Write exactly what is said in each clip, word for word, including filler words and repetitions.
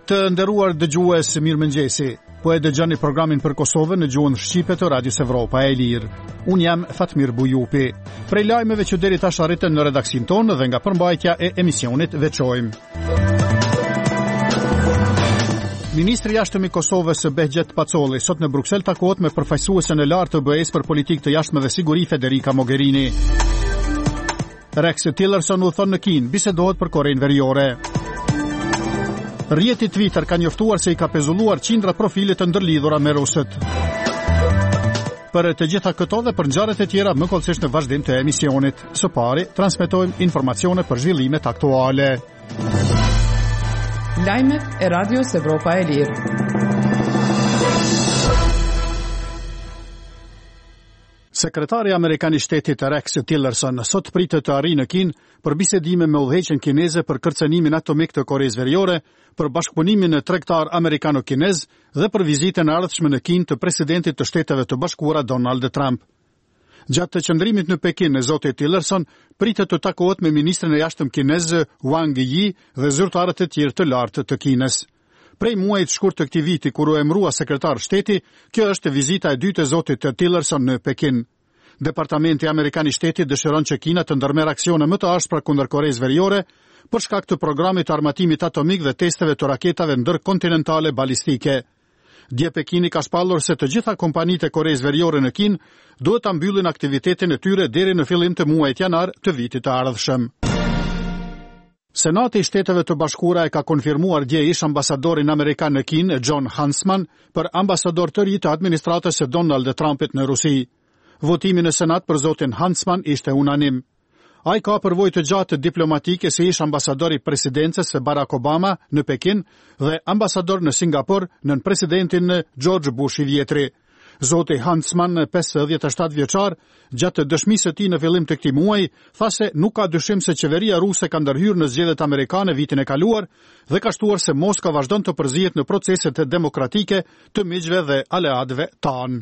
Të nderuar dëgjues, mirëmëngjesi. Po e dëgjoni programin për Kosovën në gjuhën shqipe të Radios Evropa e Lirë. Unë jam Fatmir Bujupi. Prej lajmeve që deri tash arritën në redaksin tonë dhe nga përmbajtja e emisionit veçojmë. Ministri i jashtëm i Kosovës Behgjet Pacolli sot në Bruksel takohet me përfaqësuesen e lartë të B E-s për politikë të jashtme dhe siguri Federica Mogherini. Rex Tillerson u thonë në Kinë, bisedohet për Korenë Veriore. Rrjeti Twitter ka njoftuar se i ka pezulluar qindra profile të ndërlidhura me rusët. Për të gjitha këto dhe për ngjarjet e tjera më kollësisht në vazhdim të emisionit. Së pari, transmetojmë informacione për zhvillimet aktuale. Lajmet e Radios Evropa e Lirë. Sekretari Amerikan i Shtetit Rex Tillerson sot pritet të arrijë në Kinë për bisedime me udhëheqjen kineze për kërcënimin atomik të Koreas Veriore, për bashkëpunimin tregtar amerikano-kinez dhe për vizitën e ardhshme në Kinë të presidentit të Shteteve të Bashkuara Donald Trump. Gjatë të qëndrimit në Pekin, zoti Tillerson pritet të takohet me ministrin e jashtëm kinez Wang Yi dhe zyrtarët e tjerë të lartë të Kinës. Prej muajit shkurt të këtij viti kur u emërua sekretar shteti, kjo është vizita e dytë e zotit Tillerson në Pekin. Departamenti Amerikan i Shtetit dëshiron që Kina të ndërmerr aksione më të ashpra kundër Koreas Veriore për shkak të programit të armatimit atomik dhe testeve të raketave ndërkontinentale balistike. Dje Pekini ka shpallur se të gjitha kompanitë e Koreas Veriore në Kinë duhet ta mbyllin aktivitetin e tyre deri në fillim të muajit janar të vitit të ardhshëm. Senati i Shteteve të Bashkuara e ka konfirmuar dje ish ambasadorin amerikan në Kinë, Jon Huntsman, për ambasador të ri të administratës së Donald Trumpit në Rusi. Votimi në Senat për zotin Huntsman ishte unanim. Ai ka përvojë të gjatë diplomatike si ish ambasador i presidencës së Barack Obama në Pekin dhe ambasador në Singapur nën presidentin George Bush i Vjetri. Zoti Huntsman, pesëdhjetë e shtatë vjeçar, gjatë dëshmisë së tij në fillim të këtij muaji, tha se nuk ka dyshim se qeveria ruse ka ndërhyrë në zgjedhjet amerikane vitin e kaluar dhe ka shtuar se Moska vazhdon të përzihet në proceset demokratike të miqve dhe aleatëve tanë.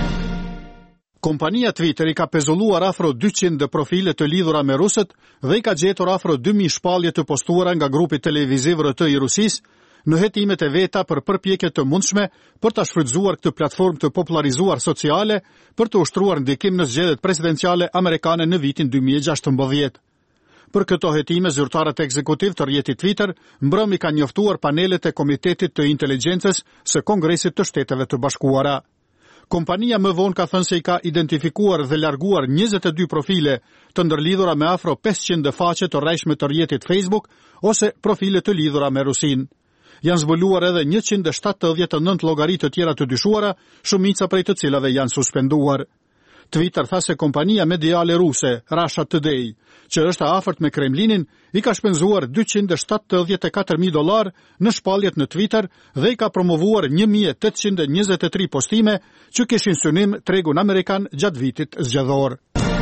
Kompania Twitter i ka pezulluar afro dyqind profile të lidhura me rusët dhe i ka gjetur afro dy mijë shpallje të postuara nga grupi televiziv R T i Rusisë në hetimet e veta për përpjekje të mundshme për ta shfrytzuar këtë platformë të popularizuar sociale për të ushtruar ndikim në zgjedhjet presidenciale amerikane në vitin dy mijë e gjashtëmbëdhjetë. Për këto hetime, zyrtarët ekzekutiv të rrjetit Twitter mbrëmi kanë njoftuar panelet e Komitetit të Inteligjencës së Kongresit të Shteteve të Bashkuara. Kompania më vonë ka thënë se i ka identifikuar dhe larguar njëzet e dy profile të ndërlidhura me afro pesëqind faqe të rrejshme të rrjetit Facebook ose profile të lidhura me Rusinë. Janë zbuluar edhe njëqind e shtatëdhjetë e nëntë llogaritë të tjera të dyshuara, shumica prej të cilave janë suspenduar. Twitter tha se kompania mediale ruse, Russia Today, që është afërt me Kremlinin, i ka shpenzuar dyqind e shtatëdhjetë e katër mijë dollar në shpalljet në Twitter dhe i ka promovuar një mijë e tetëqind e njëzet e tre postime që kishin synim tregun amerikan gjatë vitit zgjedhor.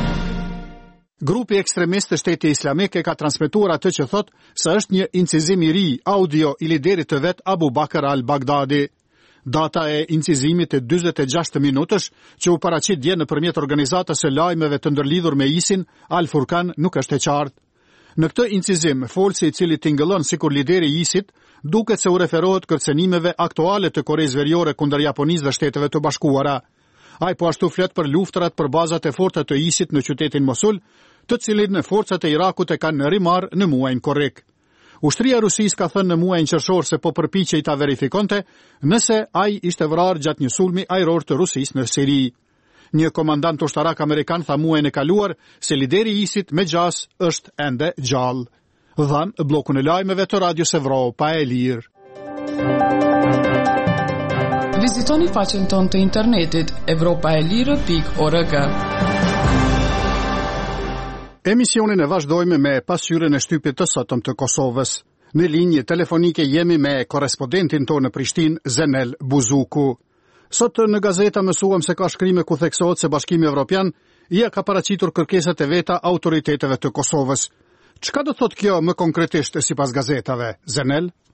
Grupi ekstremist të Shtetit Islamik e ka transmetuar atë që thot se është një incizim i ri audio i liderit të vet Abu Bakr al-Baghdadi. Data e incizimit e dyzet e gjashtë minutësh që u paraqit dje nëpërmjet organizatës së lajmeve të ndërlidhur me ISIN, Al Furqan, nuk është e qartë. Në këtë incizim, folsi i cili tingëllon sikur lideri i ISIT, duket se u referohet kërcënimeve aktuale të Koreas Veriore kundër Japonisë dhe Shteteve të Bashkuara. Ai po ashtu flet për luftrat për bazat e forta të ISIT në qytetin Mosul, të cilin në forcat e Irakut e kanë rimarr në muajin korrik. Ushtria e Rusisë ka thënë në muajin qershor se po përpiqej ta verifikonte nëse ai ishte vrarë gjatë një sulmi ajror të Rusisë në Siri. Një komandant ushtarak amerikan tha muajin e kaluar se lideri i ISIT me gjas është ende gjallë. Dhan bllokun e lajmeve të Radios Evropa e Lirë. Vizitoni faqen tonë të internetit evropa e lirë pikë org. Emisionin e vazhdojmë me pasqyrën e shtypit të sotëm të Kosovës. Në linjë telefonike jemi me korrespondentin tonë në Prishtinë, Zenel Buzuku. Sot në gazeta mësuam se ka shkrime ku theksohet se Bashkimi Evropian ia ka paraqitur kërkesat e veta autoriteteve të Kosovës. Çka do thotë kjo më konkretisht sipas gazetave, Zenel?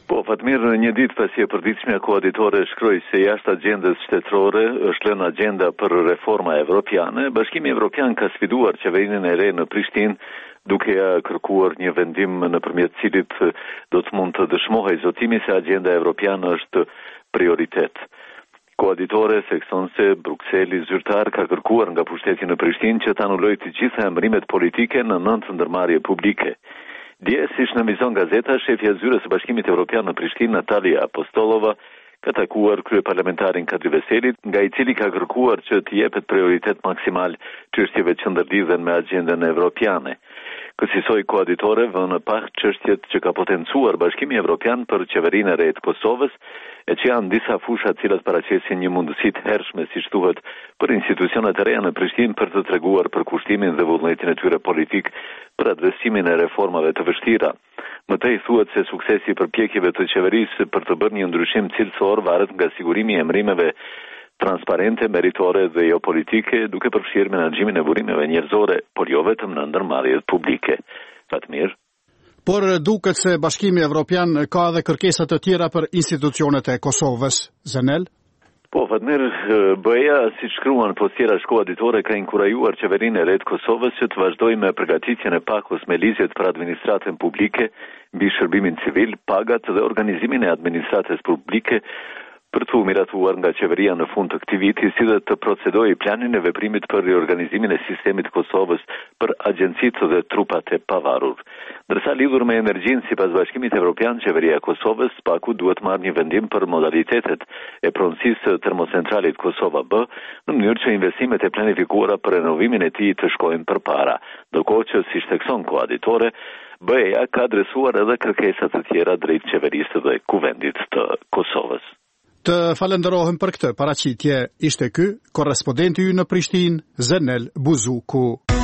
Po, Fatmir, një ditë pasi e përditshmja koaditore shkroi se jashtë agjendës shtetërore është lënë agenda për reforma evropiane, Bashkimi Evropian ka sfiduar qeverinë e re në Prishtinë duke ja kërkuar një vendim nëpërmjet cilit do të mund të dëshmohej zotimi se agenda evropiane është prioritet. Koaditore thekson se Brukseli zyrtar ka kërkuar nga pushteti në Prishtinë që të anullojë të gjitha emërimet politike në nëntë ndërmarrje publike. Dje, si shënëmizon gazeta, shefja zyrës së Bashkimit Evropian në Prishtinë, Natalia Apostolova, ka takuar kryeparlamentarin Kadri Veselit, nga i cili ka kërkuar që të jepet prioritet maksimal çështjeve që ndërlidhen me agjendën evropiane. Kësaj koaditore vënë pa çështjet që ka potencuar Bashkimi Evropian për qeverinë e re të Kosovës, e që janë disa fusha të cilat paraqesin një mundësi të hershme, siç thuhet, për institucionet e reja në Prishtinë për të treguar për kushtimin dhe vullnetin e tyre politik për adresimin e reformave të vështira. Mëtej thuhet se suksesi i përpjekjeve të qeverisë për të bërë një ndryshim cilësor varet nga sigurimi i emërimeve transparente, meritore dhe jo politike, duke përfshirë menaxhimin e burimeve njerëzore, por jo vetëm në ndërmarrjet publike. Fatmir. Por duket se Bashkimi Evropian ka edhe kërkesa të tjera për institucionet e Kosovës. Zenel? Po, Fatmir, B E A, si shkruan postjera shkoaditore, ka inkurajuar qeverinë e re të Kosovës që të vazhdojë me përgatitjen e pakos me ligjet për administratën publike, mbi shërbimin civil, pagat dhe organizimin e administratës publike, për të miratuar nga qeveria në fund të këtij viti, si dhe të procedojë planin e veprimit për riorganizimin e sistemit të Kosovës për agjencitë dhe trupat e pavarur. Ndërsa lidhur me energjinë, sipas Bashkimit Evropian, qeveria e Kosovës paku duhet marrë një vendim për modalitetet e pronësisë të termocentralit Kosova B, në mënyrë që investimet e planifikuara për renovimin e tij të shkojnë përpara, ndërkohë që, siç thekson koaditore, B E A ka adresuar edhe kërkesa të tjera drejt qeverisë dhe kuvendit të Kosovës. Të falenderohem për këtë paraqitje. Ishte ky korrespondenti ynë në Prishtinë, Zenel Buzuku.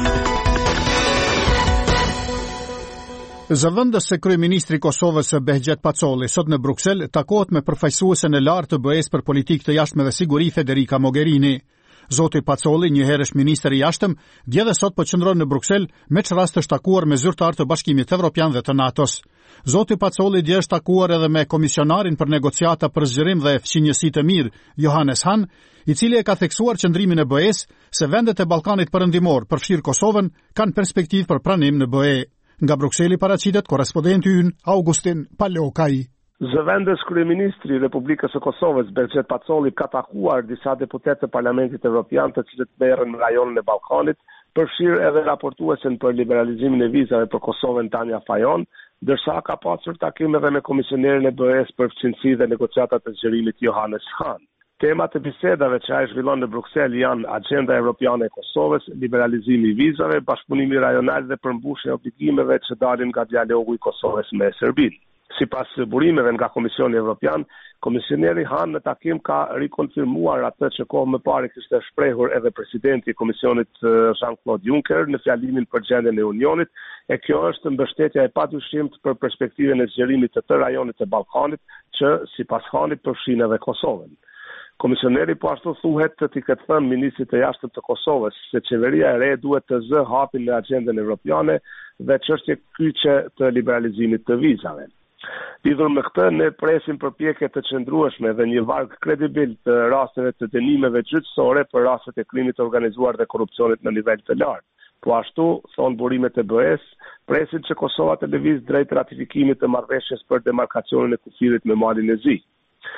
Zëvendës se kryeministri i Kosovës Behgjet Pacolli sot në Bruksel takohet me përfaqësuesen e lartë të B E-s për politikë të jashtme dhe siguri Federica Mogherini. Zoti Pacolli, një herësh ministër i jashtëm, dje dhe sot po qëndron në Bruksel me çrast është takuar me zyrtar të Bashkimit Evropian dhe të NATO-s. Zoti Pacolli dje është takuar edhe me komisionarin për negociata për zgjerim dhe fqinjësi të mirë, Johannes Hahn, i cili e ka theksuar qëndrimin e B E-s se vendet e Ballkanit Perëndimor, përfshirë Kosovën, kanë perspektivë për pranim në B E. Nga Brukseli paraqitet korrespondenti ynë Augustin Palokaj. Zëvendës kryeministri i Republikës së Kosovës Behgjet Pacolli ka takuar disa deputet të Parlamentit Evropian të cilët merren në rajonin e Ballkanit, përfshirë edhe raportuesen për liberalizimin e vizave për Kosovën Tanja Fajon, ndërsa ka pasur takim edhe me komisionerin e B E-s për fqinësi dhe negociatat e zgjerimit Johannes Hahn. Temat e bisedave që ai zhvillon në Bruksel janë agenda evropiane e Kosovës, liberalizimi i vizave, bashkëpunimi rajonal dhe përmbushja e obligimeve që dalin nga dialogu i Kosovës me Serbinë. Sipas burimeve nga Komisioni Evropian, komisioneri Hahn në takim ka rikonfirmuar atë që kohë më parë kishte shprehur edhe presidenti i Komisionit Jean-Claude Juncker në fjalimin për gjendjen e Unionit, e kjo është mbështetja e padyshimit për perspektivën e zgjerimit të të rajonit të Ballkanit, që sipas Hanit përfshin edhe Kosovën. Komisioneri po ashtu thuhet të t'i këtë thënë ministrit të jashtëm të Kosovës se qeveria e re duhet të zë hapin në agjendën evropiane dhe çështje kyçe të liberalizimit të vizave. Lidhur me këtë, ne presim përpjekje të qëndrueshme dhe një varg kredibil të rasteve të dënimeve gjyqësore për rastet e krimit të organizuar dhe korrupsionit në nivel të lartë. Po ashtu, thon burimet e B E-s, presin që Kosova të lëvizë drejt ratifikimit të marrëveshjes për demarkacionin e kufirit me Malin e Zi.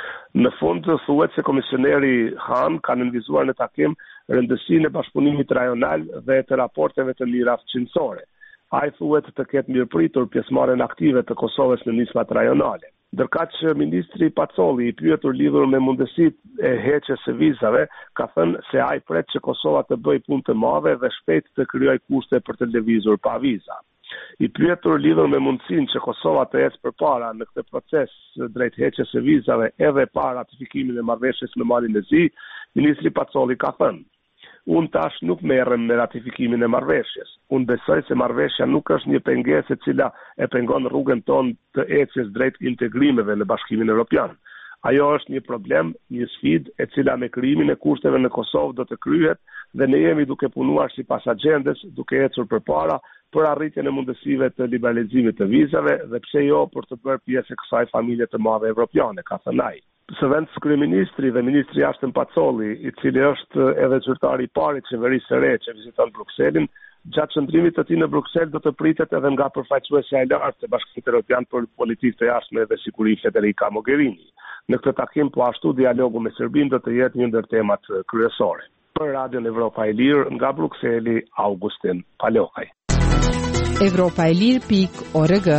Në fund thuhet se komisioneri Hahn ka nënvizuar në takim rëndësinë e bashkëpunimit rajonal dhe të raporteve të mira fqinësore. Ai thuhet të ketë mirëpritur pjesëmarrjen aktive të Kosovës në nismat rajonale. Ndërkaq që ministri Pacolli, i pyetur lidhur me mundësitë e heqjes së vizave, ka thënë se ai pret që Kosova të bëjë punë të madhe dhe shpejt të krijojë kushte për të lëvizur pa viza. I pyetur lidhur me mundësinë që Kosova të ecë përpara në këtë proces drejt heqjes së vizave edhe pa ratifikimin e marrëveshjes me Malin e Zi, ministri Pacolli ka thënë: Unë tash nuk merrem me ratifikimin e marrëveshjes. Unë besoj se marrëveshja nuk është një pengesë e cila e pengon rrugën tonë të ecjes drejt integrimeve në Bashkimin Evropian. Ajo është një problem, një sfidë e cila me krijimin e kushteve në Kosovë do të kryhet dhe ne jemi duke punuar sipas agjendës, duke ecur përpara për arritjen e mundësive të liberalizimit të vizave dhe pse jo për të bërë pjesë e kësaj familje të madhe evropiane, ka thënë ai. Së vend kryeministri dhe ministri i jashtëm Pacoli, i cili është edhe zyrtari i parë i qeverisë së re që viziton Brukselin, gjatë qëndrimit të tij në Bruksel do të pritet edhe nga përfaqësuesja e lartë e Bashkimit Evropian për politikë të jashtme dhe siguri Federica Mogherini. Në këtë takim po ashtu dialogu me Serbinë do të jetë një ndër temat kryesore. Për Radion Evropa e Lirë nga Brukseli, Augustin Palokaj. Evropa e Lirë pikë org.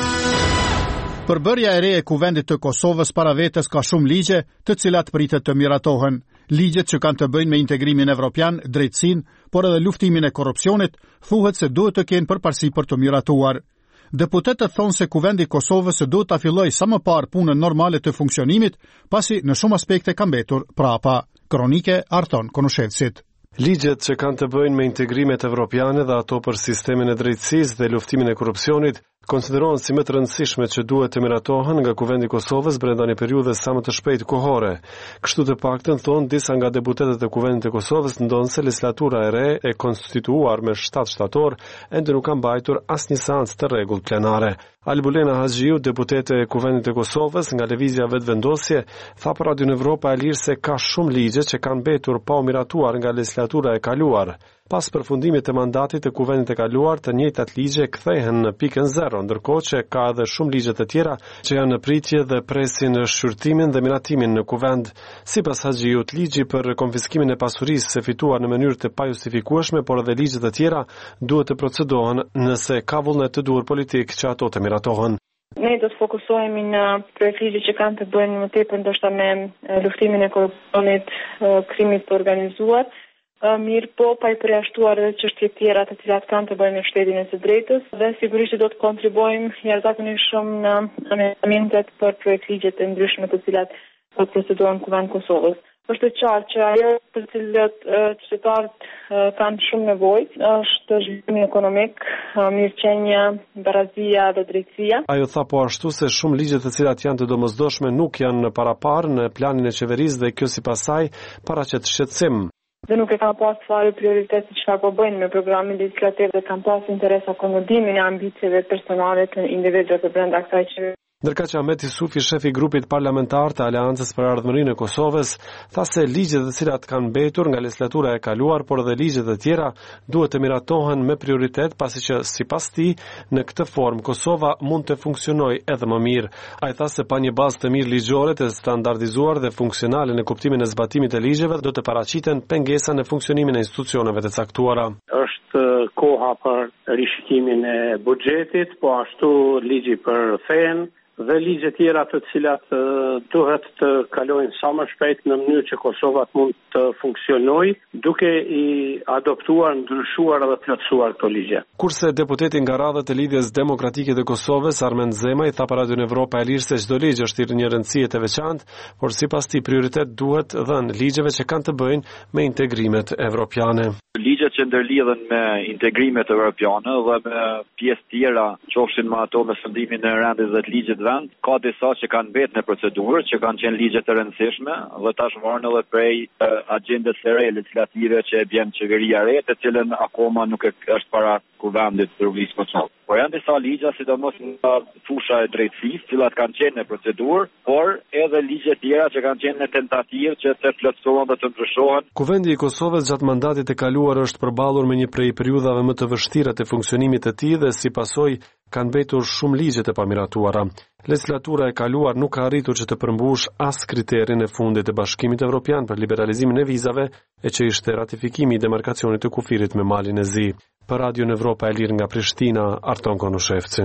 Përbërja e re e kuvendit të Kosovës para vetes ka shumë ligje, të cilat pritet të miratohen. Ligjet që kanë të bëjnë me integrimin evropian, drejtësinë, por edhe luftimin e korrupsionit, thuhet se duhet të kenë përparësi për të miratuar. Deputetët thonë se kuvendi i Kosovës duhet ta fillojë sa më parë punën normale të funksionimit, pasi në shumë aspekte ka mbetur prapa. Kronike Arton Konushevcit. Ligjet që kanë të bëjnë me integrimet evropiane dhe ato për sistemin e drejtësisë dhe luftimin e korrupsionit konsiderohen si më të rëndësishme që duhet të miratohen nga kuvendi i Kosovës brenda një periudhe sa më të shpejtë kohore. Kështu të paktën thonë disa nga deputetët e kuvendit të Kosovës, ndonse legislatura e re e konstituar me shtatë shtator ende nuk ka mbajtur asnjë seancë të rregullt plenare. Albulena Haxhiu, deputete e kuvendit të Kosovës nga lëvizja vetëvendosje, tha për Radio Evropa e Lirë se ka shumë ligje që kanë mbetur pa u miratuar nga legislatura e kaluar. Pas përfundimit të mandatit të kuvendit të kaluar, të njëjtat ligje kthehen në pikën zero, ndërkohë që ka edhe shumë ligje të tjera që janë në pritje dhe presin shqyrtimin dhe miratimin në kuvend. Sipas Haxhiut, ligji për konfiskimin e pasurisë së fituar në mënyrë të pajustifikueshme, por edhe ligje të tjera duhet të procedohen nëse ka vullnet të duhur politik që ato të miratohen. Ne do të fokusohemi në projekt ligje që kanë të bëjnë më tepër ndoshta me luftimin e korrupsionit, krimit të organizuar. Mirë po, pa i përjashtuar edhe çështje tjera të cilat kanë të bëjnë me shtetin e së drejtës dhe sigurisht që do të kontribuojmë jashtëzakonisht shumë në amendamentet për projektligjet e ndryshme të cilat do të procedohen në Kuvend Kosovës. Është qartë që ajo për cilët qytetarët kanë shumë nevojë është zhvillimi ekonomik, mirëqenia, barazia dhe drejtësia. Ajo tha po ashtu se shumë ligje të cilat janë të domosdoshme nuk janë paraparë në planin e qeverisë dhe kjo sipas saj paraqet shqetësim. Dhe nuk e kam pas fare prioritet se çfarë po bëjnë me programin legislativ dhe kam pas interes akomodimin e ambicieve personale të individëve brenda kësaj qeverie. Ndërka që Ahmet Isufi, shefi i grupit parlamentar të Aleancës për Ardhmërinë e Kosovës, tha se ligjet të cilat kanë mbetur nga legislatura e kaluar, por edhe ligjet e tjera duhet të miratohen me prioritet, pasi që sipas tij në këtë formë Kosova mund të funksionojë edhe më mirë. Ai tha se pa një bazë të mirë ligjore të standardizuar dhe funksionale në kuptimin e zbatimit të ligjeve, do të paraqiten pengesa në funksionimin e institucioneve të caktuara. Është koha për rishikimin e buxhetit, po ashtu ligji për fen dhe ligje tjera të cilat uh, duhet të kalojnë sa më shpejt në mënyrë që Kosova mund të funksionojë duke i adoptuar, ndryshuar dhe plotësuar këto ligje. Kurse deputeti nga radhët e Lidhjes Demokratike të Kosovës, Armend Zema, i tha për Radio Evropa e Lirë se çdo ligj është i një rëndësie të veçantë, por sipas tij prioritet duhet dhënë ligjeve që kanë të bëjnë me integrimet evropiane. Ligjet që ndërlidhen me integrimet evropiane dhe me pjesë tjera, qofshin me ato me shëndimin e rendit dhe të ligjit vend, ka disa që kanë mbetur në procedurë, që kanë qenë ligje të rëndësishme dhe tash varen edhe prej agjendës së re legislative që e bën qeveria e re, të cilën akoma nuk është para kuvendit të Republikës Kosovë. Por janë disa ligja, sidomos nga fusha e drejtësisë, të cilat kanë qenë në procedurë, por edhe ligje tjera që kanë qenë në tentativë që të plotësohen dhe të ndryshohen. Kuvendi i Kosovës gjatë mandatit të kaluar është përballur me një prej periudhave më të vështira të funksionimit të tij dhe si pasojë kanë mbetur shumë ligje të pamiratuara. Legislatura e kaluar nuk ka arritur që të përmbush as kriterin e fundit të Bashkimit Evropian për liberalizimin e vizave, e që ishte ratifikimi i demarkacionit të kufirit me Malin e Zi. Për Radio Evropa e Lirë nga Prishtina, Arton Konushevci.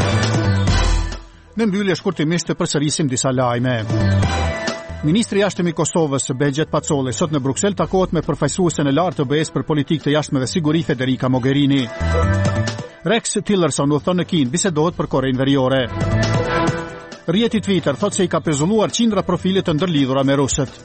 Në mbyllje shkurtimisht të përsërisim disa lajme. Ministri i jashtëm i Kosovës, Begjet Pacoli, sot në Bruksel takohet me përfaqësuesen e lartë të B E-s për politikë të jashtme dhe siguri Federica Mogherini. Rex Tillerson u thonë në Kinë bisedohet për Korejnë Veriore. Rjeti Twitter thot se i ka pezulluar qindra profile të ndërlidhura me rusët.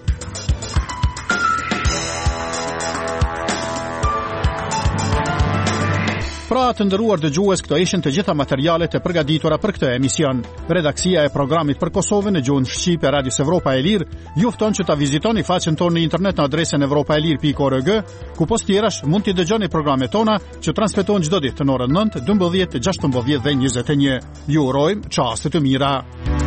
Pra të nderuar dëgjues, këto ishin të gjitha materialet e përgatitura për këtë emision. Redaksia e programit për Kosovën në gjuhën shqipe e Radios Evropa e Lirë ju fton që ta vizitoni faqen tonë në internet në adresën evropaelir pikë org, ku post tjerash mund t'i dëgjoni programet tona që transmetohen çdo ditë në orën nëntë, dymbëdhjetë, gjashtëmbëdhjetë dhe njëzet e një. Ju urojmë çaste të mira.